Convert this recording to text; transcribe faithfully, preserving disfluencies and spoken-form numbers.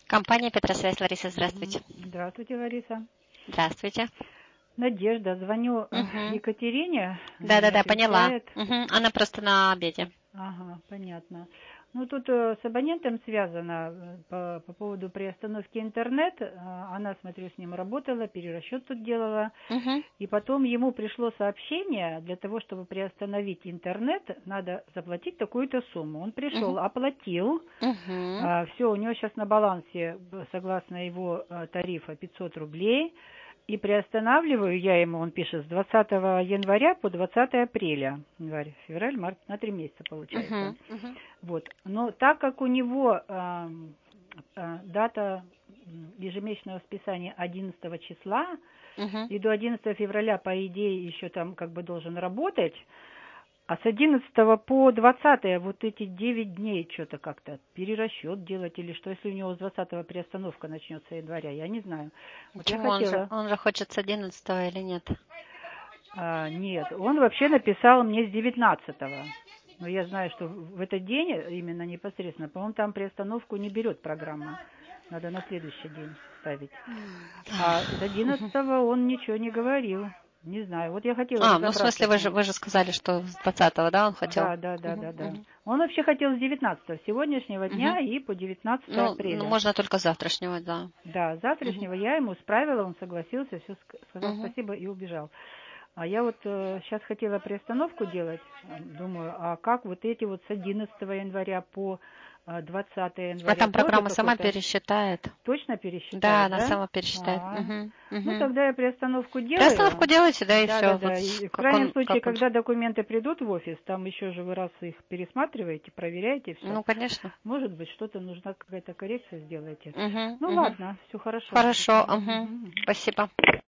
Компания Петросвязь, Лариса, здравствуйте. Здравствуйте, Лариса. Здравствуйте. Надежда, звоню Угу. Екатерине. Да-да-да, поняла. Угу. Она просто на обеде. Ага, понятно. Ну, тут э, с абонентом связано э, по, по поводу приостановки интернет. Э, она, смотрю, с ним работала, перерасчет тут делала. Угу. И потом ему пришло сообщение, для того, чтобы приостановить интернет, надо заплатить такую-то сумму. Он пришел, Угу. оплатил. Угу. Э, все, у него сейчас на балансе, согласно его э, тарифа, пятьсот рублей. И приостанавливаю я ему, он пишет, с двадцатого января по двадцатое апреля. Январь, февраль, март, на три месяца получается. Угу. Угу. Вот. Но так как у него э, э, дата ежемесячного списания одиннадцатого числа, Угу. и до одиннадцатого февраля, по идее, еще там как бы должен работать, а с одиннадцатого по двадцатое вот эти девять дней что-то как-то перерасчет делать или что, если у него с двадцатого приостановка начнется января, я не знаю. Вот я Почему? Он же, хотела... он же хочет с одиннадцатого или нет? А, нет, он вообще написал мне с девятнадцатого. Но я знаю, что в этот день, именно непосредственно, по-моему, там приостановку не берет программа. Надо на следующий день ставить. А с одиннадцатого он ничего не говорил. Не знаю. Вот я хотела А, ну в разобраться смысле, с вы же, ним. вы же сказали, что с двадцатого, да, он хотел? Да, да, да, Угу. да, да. Угу. Он вообще хотел с девятнадцатого, сегодняшнего дня Угу. и по девятнадцатое Ну, ну, апреля. можно только завтрашнего, да. Да, завтрашнего я ему справила, он согласился, все сказал Угу. спасибо и убежал. А я вот э, сейчас хотела приостановку делать, думаю, а как вот эти вот с одиннадцатого января по э, двадцатое А января там тоже программа сама какой-то пересчитает. точно Да, пересчитает, она да? сама пересчитает. А, Угу. ну Угу. тогда я приостановку Приостановку делаю. делайте, да, и Да, да, все. Вот да. И в как крайнем он, случае, как он. когда документы придут в офис, там еще же вы раз их пересматриваете, проверяете все. Ну, конечно. Может быть, что-то нужна какая-то коррекция сделаете. Угу, Ну угу. ладно, все хорошо. Хорошо. Спасибо. Угу. Мгм. Спасибо.